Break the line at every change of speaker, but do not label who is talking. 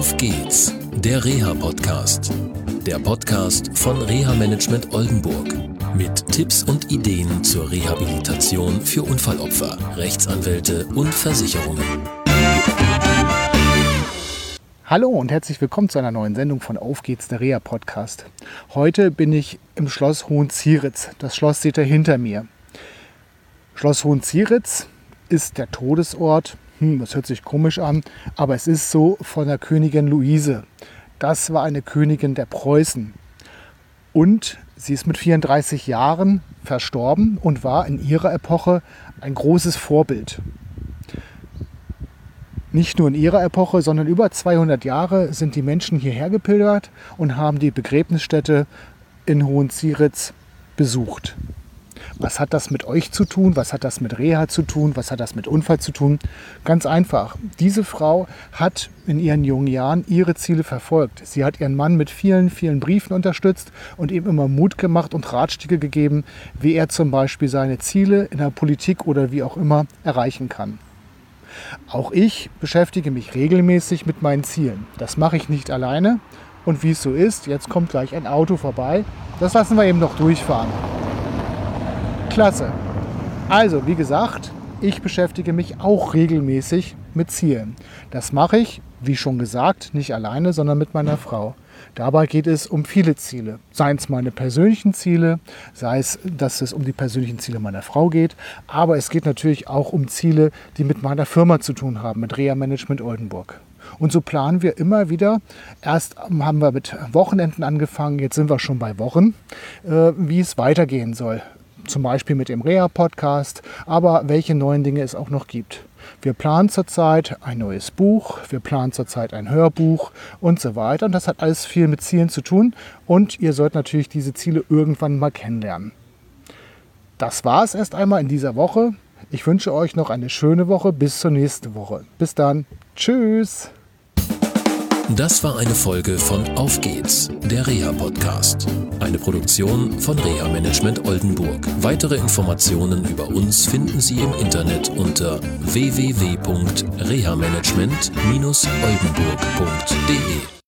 Auf geht's, der Reha-Podcast. Der Podcast von Reha-Management Oldenburg. Mit Tipps und Ideen zur Rehabilitation für Unfallopfer, Rechtsanwälte und Versicherungen.
Hallo und herzlich willkommen zu einer neuen Sendung von Auf geht's, der Reha-Podcast. Heute bin ich im Schloss Hohenzieritz. Das Schloss seht ihr hinter mir. Schloss Hohenzieritz ist der Todesort, das hört sich komisch an, aber es ist so, von der Königin Luise. Das war eine Königin der Preußen. Und sie ist mit 34 Jahren verstorben und war in ihrer Epoche ein großes Vorbild. Nicht nur in ihrer Epoche, sondern über 200 Jahre sind die Menschen hierher gepilgert und haben die Begräbnisstätte in Hohenzieritz besucht. Was hat das mit euch zu tun? Was hat das mit Reha zu tun? Was hat das mit Unfall zu tun? Ganz einfach. Diese Frau hat in ihren jungen Jahren ihre Ziele verfolgt. Sie hat ihren Mann mit vielen, vielen Briefen unterstützt und ihm immer Mut gemacht und Ratschläge gegeben, wie er zum Beispiel seine Ziele in der Politik oder wie auch immer erreichen kann. Auch ich beschäftige mich regelmäßig mit meinen Zielen. Das mache ich nicht alleine. Und wie es so ist, jetzt kommt gleich ein Auto vorbei. Das lassen wir eben noch durchfahren. Klasse. Also, wie gesagt, ich beschäftige mich auch regelmäßig mit Zielen. Das mache ich, wie schon gesagt, nicht alleine, sondern mit meiner Frau. Dabei geht es um viele Ziele. Seien es meine persönlichen Ziele, sei es, dass es um die persönlichen Ziele meiner Frau geht. Aber es geht natürlich auch um Ziele, die mit meiner Firma zu tun haben, mit Reha-Management Oldenburg. Und so planen wir immer wieder. Erst haben wir mit Wochenenden angefangen, jetzt sind wir schon bei Wochen, wie es weitergehen soll. Zum Beispiel mit dem Reha-Podcast, aber welche neuen Dinge es auch noch gibt. Wir planen zurzeit ein neues Buch, wir planen zurzeit ein Hörbuch und so weiter. Und das hat alles viel mit Zielen zu tun und ihr sollt natürlich diese Ziele irgendwann mal kennenlernen. Das war es erst einmal in dieser Woche. Ich wünsche euch noch eine schöne Woche. Bis zur nächsten Woche. Bis dann. Tschüss.
Das war eine Folge von Auf geht's, der Reha-Podcast. Eine Produktion von Reha-Management Oldenburg. Weitere Informationen über uns finden Sie im Internet unter www.rehamanagement-oldenburg.de.